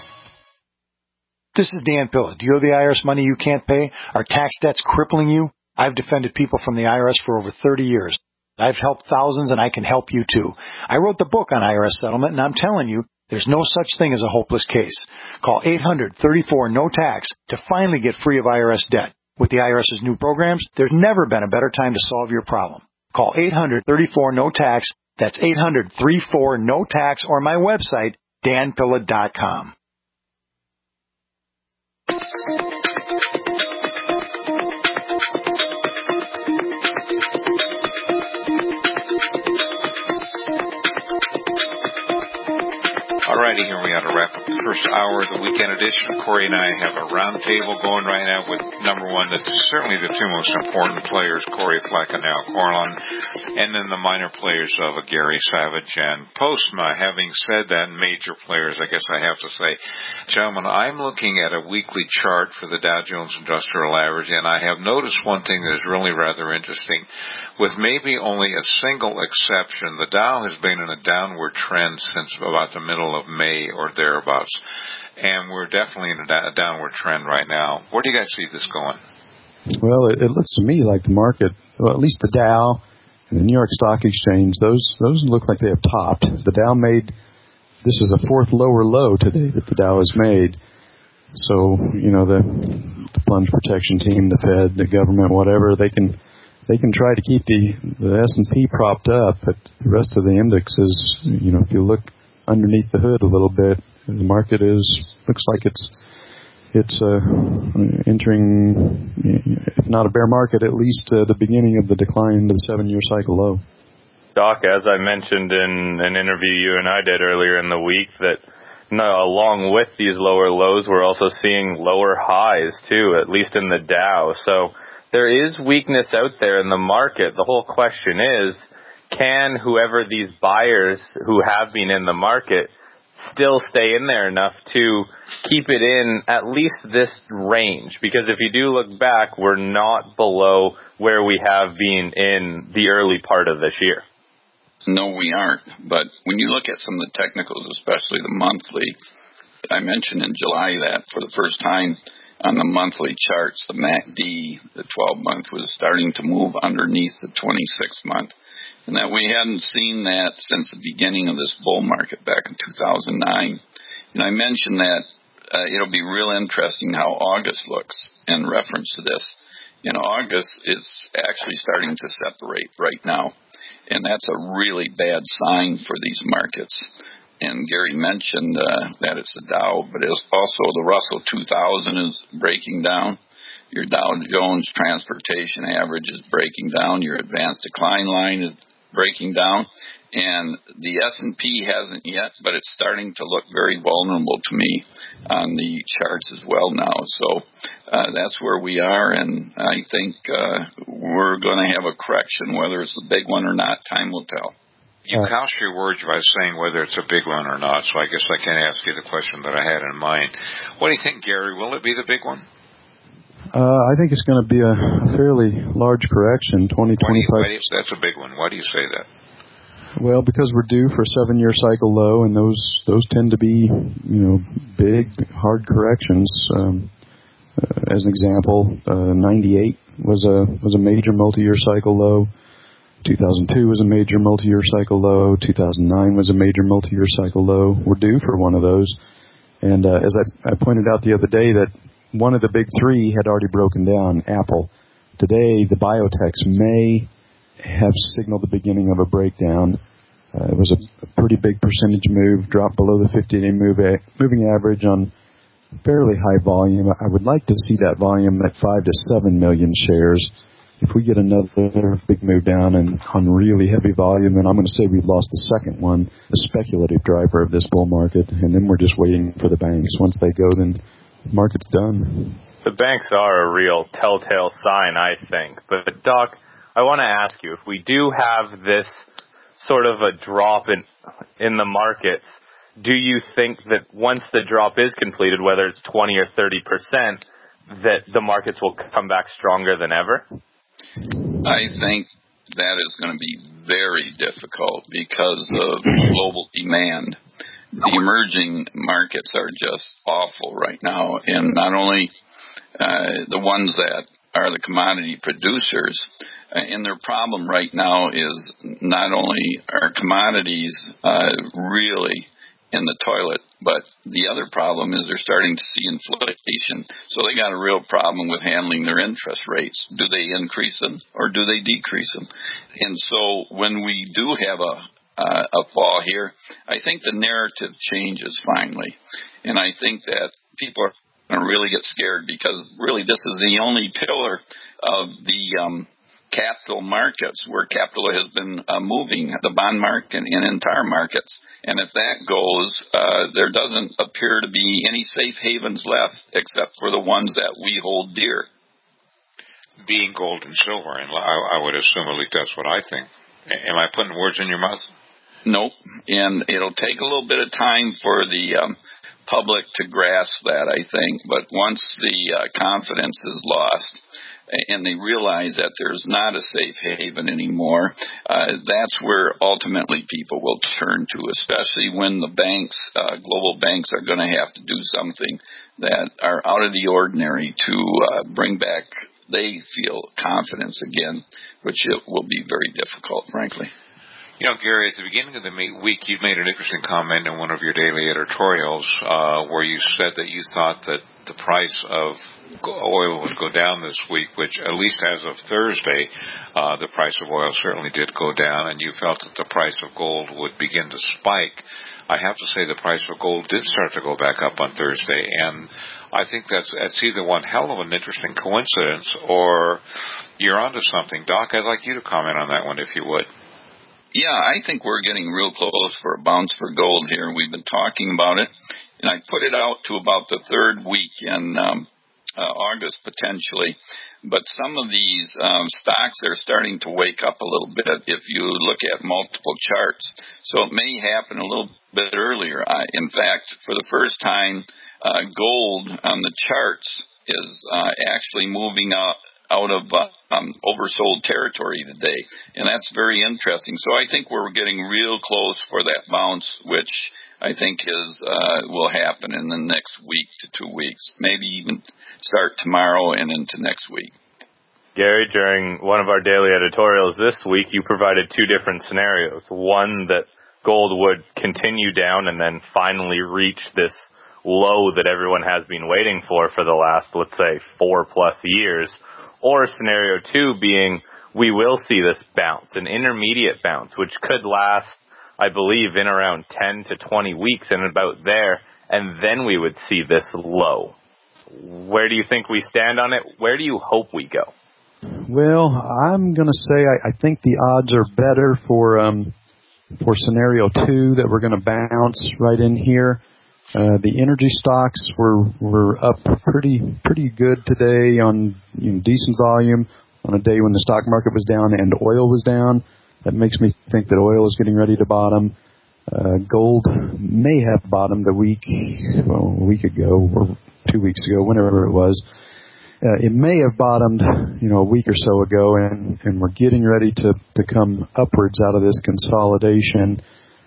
This is Dan Pilla. Do you owe the I R S money you can't pay? Are tax debts crippling you? I've defended people from the I R S for over thirty years. I've helped thousands, and I can help you too. I wrote the book on I R S settlement, and I'm telling you, there's no such thing as a hopeless case. Call eight hundred, thirty-four, no tax to finally get free of I R S debt. With the IRS's new programs, there's never been a better time to solve your problem. Call eight hundred, thirty-four, no tax. That's eight hundred, thirty-four, no tax, or my website, dan pilla dot com. Alrighty, here we are to wrap up the first hour of the weekend edition. Corey and I have a round table going right now with number one, that's certainly the two most important players, Corey Fleck and Al Corlin, and then the minor players of Gary Savage and Postma. Having said that, major players, I guess I have to say, gentlemen, I'm looking at a weekly chart for the Dow Jones Industrial Average, and I have noticed one thing that is really rather interesting. With maybe only a single exception, the Dow has been in a downward trend since about the middle of May or thereabouts, and we're definitely in a, da- a downward trend right now. Where do you guys see this going? Well, it, it looks to me like the market, well, at least the Dow and the New York Stock Exchange, those those look like they have topped. The Dow made, this is a fourth lower low today that the Dow has made. So, you know, the, the plunge protection team, the Fed, the government, whatever, they can they can try to keep the, the S and P propped up, but the rest of the indexes, you know, if you look underneath the hood a little bit, the market is looks like it's it's uh, entering, if not a bear market, at least uh, the beginning of the decline to the seven-year cycle low. Doc, as I mentioned in an interview you and I did earlier in the week, that no, along with these lower lows, we're also seeing lower highs too, at least in the Dow. So there is weakness out there in the market. The whole question is, can whoever these buyers who have been in the market still stay in there enough to keep it in at least this range? Because if you do look back, we're not below where we have been in the early part of this year. No, we aren't. But when you look at some of the technicals, especially the monthly, I mentioned in July that for the first time on the monthly charts, the M A C D, the twelve-month, was starting to move underneath the twenty-six month. And that we hadn't seen that since the beginning of this bull market back in two thousand nine. And I mentioned that uh, it'll be real interesting how August looks in reference to this. You know, August is actually starting to separate right now. And that's a really bad sign for these markets. and Gary mentioned uh, that it's the Dow, but it's also the Russell two thousand is breaking down. Your Dow Jones Transportation Average is breaking down. Your Advanced Decline Line is breaking down. And the S and P hasn't yet, but it's starting to look very vulnerable to me on the charts as well now. So uh, that's where we are, and I think uh, we're going to have a correction. Whether it's a big one or not, time will tell. You couched your words by saying whether it's a big one or not, so I guess I can't ask you the question that I had in mind. What do you think, Gary? Will it be the big one? Uh, I think it's going to be a fairly large correction, twenty twenty-five. Why do you, why do you, that's a big one. Why do you say that? Well, because we're due for a seven-year cycle low, and those those tend to be, you know, big, hard corrections. Um, uh, as an example, uh, ninety-eight was a was a major multi-year cycle low. two thousand two was a major multi-year cycle low. two thousand nine was a major multi-year cycle low. We're due for one of those. And uh, as I, I pointed out the other day, that one of the big three had already broken down, Apple. Today, the biotechs may have signaled the beginning of a breakdown. Uh, it was a, a pretty big percentage move, dropped below the fifty-day move a, moving average on fairly high volume. I would like to see that volume at five to seven million shares. If we get another big move down and on really heavy volume, then I'm going to say we've lost the second one, the speculative driver of this bull market, and then we're just waiting for the banks. Once they go, then the market's done. The banks are a real telltale sign, I think. But, Doc, I want to ask you, if we do have this sort of a drop in in the markets, do you think that once the drop is completed, whether it's twenty or thirty percent, that the markets will come back stronger than ever? I think that is going to be very difficult because of global demand. The emerging markets are just awful right now, and not only uh, the ones that are the commodity producers, uh, and their problem right now is not only are commodities uh, really in the toilet, but the other problem is they're starting to see inflation. So they got a real problem with handling their interest rates. Do they increase them or do they decrease them? And so when we do have a uh, a fall here, I think the narrative changes finally. And I think that people are going to really get scared because really this is the only pillar of the um, capital markets where capital has been uh, moving, the bond market and entire markets. And if that goes, uh, there doesn't appear to be any safe havens left except for the ones that we hold dear. Being gold and silver, and I, I would assume at least that's what I think. Am I putting words in your mouth? Nope. And it'll take a little bit of time for the um, public to grasp that, I think. But once the uh, confidence is lost, and they realize that there's not a safe haven anymore, uh, that's where ultimately people will turn to, especially when the banks, uh, global banks, are going to have to do something that are out of the ordinary to uh, bring back, they feel, confidence again, which it will be very difficult, frankly. You know, Gary, at the beginning of the week, you made an interesting comment in one of your daily editorials uh, where you said that you thought that the price of oil would go down this week, which at least as of Thursday, uh, the price of oil certainly did go down, and you felt that the price of gold would begin to spike. I have to say the price of gold did start to go back up on Thursday, and I think that's, that's either one hell of an interesting coincidence or you're onto something. Doc, I'd like you to comment on that one if you would. Yeah, I think we're getting real close for a bounce for gold here. We've been talking about it, and I put it out to about the third week in um, uh, August potentially. But some of these um, stocks are starting to wake up a little bit if you look at multiple charts. So it may happen a little bit earlier. I, in fact, for the first time, uh, gold on the charts is uh, actually moving up out of uh, um, oversold territory today, and that's very interesting. So I think we're getting real close for that bounce, which I think is uh, will happen in the next week to two weeks, maybe even start tomorrow and into next week. Gary, during one of our daily editorials this week, you provided two different scenarios. One, that gold would continue down and then finally reach this low that everyone has been waiting for for the last, let's say, four plus years. Or scenario two being we will see this bounce, an intermediate bounce, which could last I believe, in around ten to twenty weeks and about there, and then we would see this low. Where do you think we stand on it? Where do you hope we go? Well, I'm going to say I, I think the odds are better for um, for scenario two, that we're going to bounce right in here. Uh, the energy stocks were were up pretty pretty good today on, you know, decent volume on a day when the stock market was down and oil was down. That makes me think that oil is getting ready to bottom. Uh, gold may have bottomed a week, well, a week ago or two weeks ago, whenever it was. Uh, it may have bottomed, you know, a week or so ago, and, and we're getting ready to, to come upwards out of this consolidation.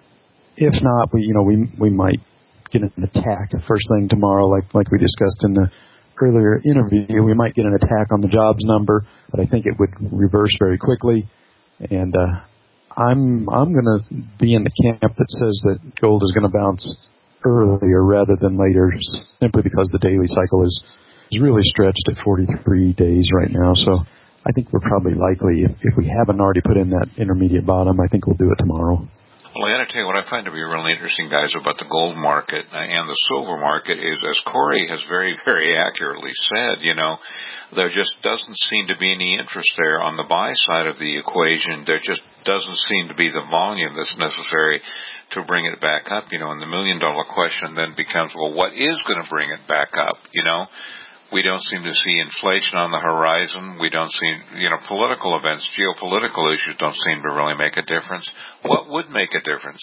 If not, we, you know, we we might get an attack first thing tomorrow, like like we discussed in the earlier interview. We might get an attack on the jobs number, but I think it would reverse very quickly. And uh, I'm I'm going to be in the camp that says that gold is going to bounce earlier rather than later, simply because the daily cycle is is really stretched at forty-three days right now. So I think we're probably likely, if, if we haven't already put in that intermediate bottom, I think we'll do it tomorrow. Well, I got to tell you what I find to be really interesting, guys, about the gold market and the silver market is, as Corey has very, very accurately said, you know, there just doesn't seem to be any interest there on the buy side of the equation. There just doesn't seem to be the volume that's necessary to bring it back up, you know, and the million-dollar question then becomes, well, what is going to bring it back up, you know? We don't seem to see inflation on the horizon. We don't see, you know, political events, geopolitical issues don't seem to really make a difference. What would make a difference?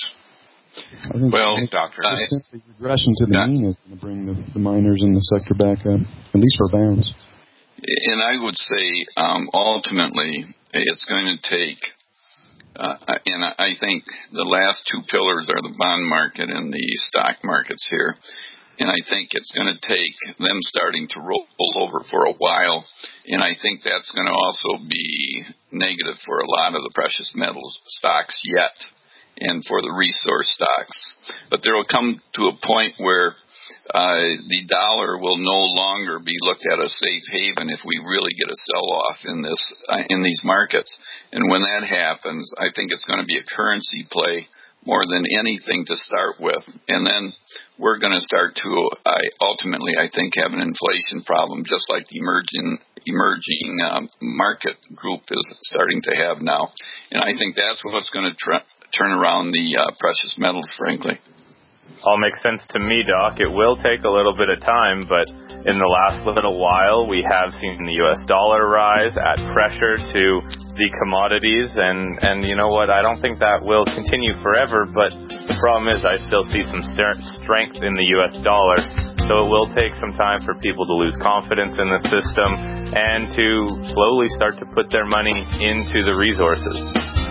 I think well, Doctor, uh, simply regression to the mean is going to bring the, the miners in the sector back up, at least for bounds. And I would say, um, ultimately, it's going to take, uh, and I think the last two pillars are the bond market and the stock markets here. And I think it's going to take them starting to roll over for a while. And I think that's going to also be negative for a lot of the precious metals stocks yet, and for the resource stocks. But there will come to a point where uh, the dollar will no longer be looked at as safe haven if we really get a sell-off in this uh, in these markets. And when that happens, I think it's going to be a currency play more than anything to start with. And then we're going to start to I, ultimately, I think, have an inflation problem, just like the emerging, emerging um, market group is starting to have now. And I think that's what's going to tr- turn around the uh, precious metals, frankly. All makes sense to me, Doc. It will take a little bit of time, but in the last little while, we have seen the U S dollar rise, add pressure to the commodities, and, and you know what? I don't think that will continue forever, but the problem is I still see some st- strength in the U S dollar, so it will take some time for people to lose confidence in the system and to slowly start to put their money into the resources.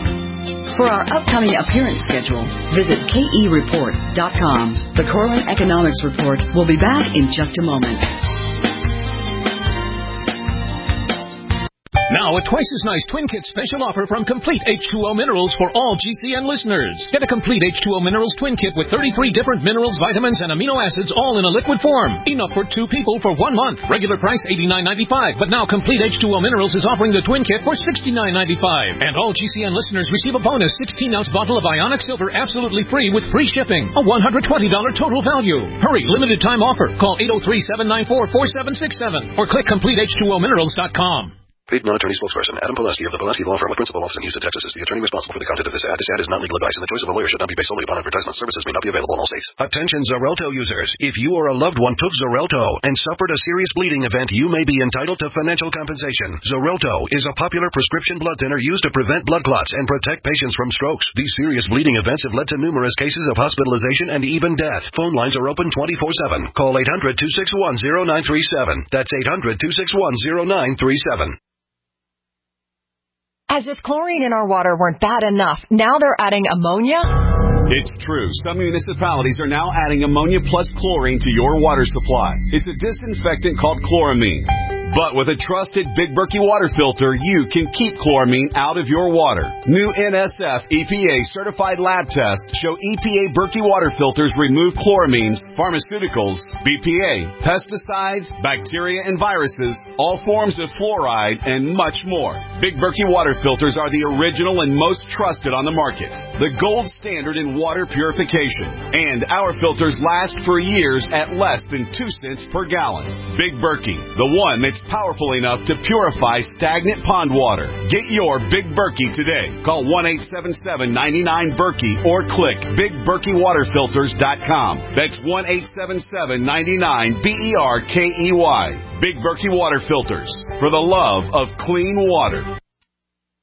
For our upcoming appearance schedule, visit K E report dot com. The Corwin Economics Report will be back in just a moment. Now, a twice as nice Twin Kit special offer from Complete H two O Minerals for all G C N listeners. Get a Complete H two O Minerals Twin Kit with thirty-three different minerals, vitamins, and amino acids all in a liquid form. Enough for two people for one month. Regular price eighty-nine ninety-five, but now Complete H two O Minerals is offering the Twin Kit for sixty-nine ninety-five. And all G C N listeners receive a bonus sixteen ounce bottle of Ionic Silver absolutely free with free shipping. A one hundred twenty dollars total value. Hurry, limited time offer. Call eight oh three, seven nine four, four seven six seven or click complete h two o minerals dot com. Paid non-attorney spokesperson Adam Pulaski of the Pulaski Law Firm with principal office in Houston, Texas is the attorney responsible for the content of this ad. This ad is not legal advice, and the choice of a lawyer should not be based solely upon advertisement. Services may not be available in all states. Attention Xarelto users. If you or a loved one took Xarelto and suffered a serious bleeding event, you may be entitled to financial compensation. Xarelto is a popular prescription blood thinner used to prevent blood clots and protect patients from strokes. These serious bleeding events have led to numerous cases of hospitalization and even death. Phone lines are open twenty-four seven. Call eight hundred, two six one, zero nine three seven. That's eight hundred, two six one, zero nine three seven. As if chlorine in our water weren't bad enough, now they're adding ammonia? It's true. Some municipalities are now adding ammonia plus chlorine to your water supply. It's a disinfectant called chloramine. But with a trusted Big Berkey water filter, you can keep chloramine out of your water. New N S F E P A certified lab tests show E P A Berkey water filters remove chloramines, pharmaceuticals, B P A, pesticides, bacteria and viruses, all forms of fluoride, and much more. Big Berkey water filters are the original and most trusted on the market. The gold standard in water purification. And our filters last for years at less than two cents per gallon. Big Berkey, the one that's powerful enough to purify stagnant pond water. Get your Big Berkey today. Call one eight seven seven, nine nine, Berkey or click big berkey water filters dot com. That's one eight seven seven, nine nine, B E R K E Y. Big Berkey Water Filters, for the love of clean water.